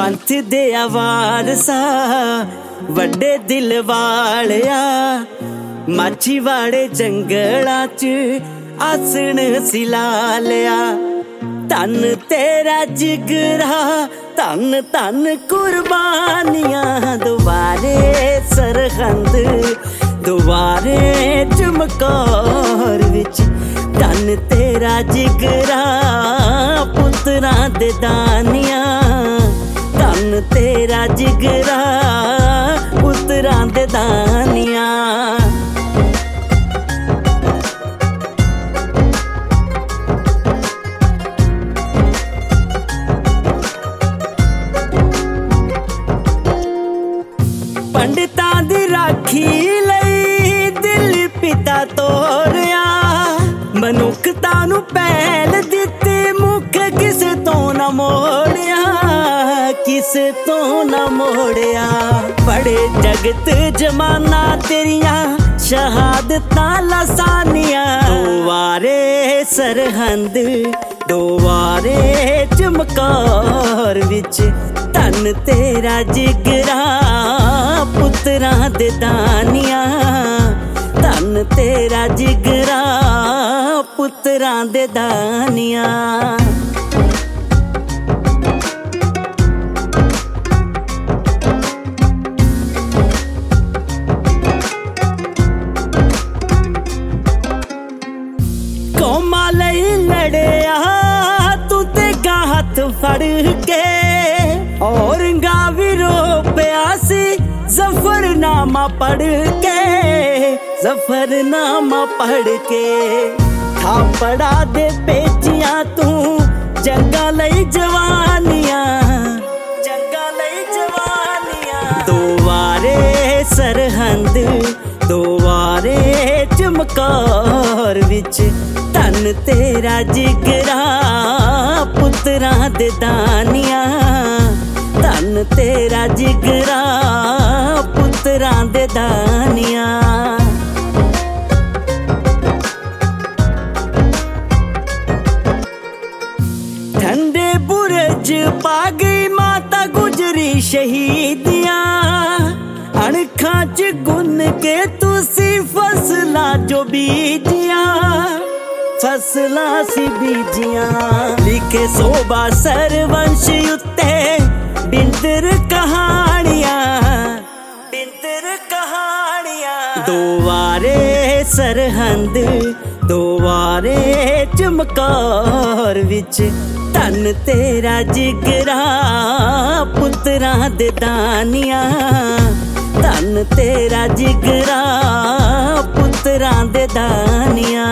पंथ दे वारसा वड्डे दिल वालिया माछीवाड़े जंगलां च आसण सिला लिया। धन तेरा जिगरा धन धन कुर्बानियां दुबारे सरहंद दुबारे चमकौर विच धन तेरा जिगरा पुत्तरां दे दानियां धन तेरा जिगरा पुत्तरां दे दानियां। पंडितां दी राखी लई दिल पिता तोरिया मनुखता नू पहल दित्ती मुख किस तो न मोड़िया किस तो न मोड़िया। बड़े जगत जमाना तेरिया शहादतां लसानियां दुआरे सरहंद दुआरे चमकौर विच धन तेरा जिगरा पुत्तरां दे दानियां धन तेरा जिगरा पुत्तरां दे दानियां। कौमां लई लड़िया तू ते हथ फड़ के औरंगा भी रो पिया सी जफरनामा पढ़ के जफरनामा पढ़ के थापड़ा दे पेचियां तू जंगा लई जवानियां जंगा लई जवानियां। दुआरे सरहंद दुआरे चमकौर विच धन तेरा जिगरा पुत्तरां दे दानियां धन तेरा जिगरा पुत्तरां दे दानियां। ठंडे बुरज पा गई माता गुजरी शहीदियां अणखां च गुन के तुसी फसलां जो बीजियां फसलां सी बीजियां। लिखे सोबा सरवंश उत्ते बिंदर कहानियां बिंदर कहानियां। दुआरे सरहंद दुआरे चमकौर विच धन तेरा जिगरा पुत्तरां दे दानियां धन तेरा जिगरा पुत्तरां दे दानियां।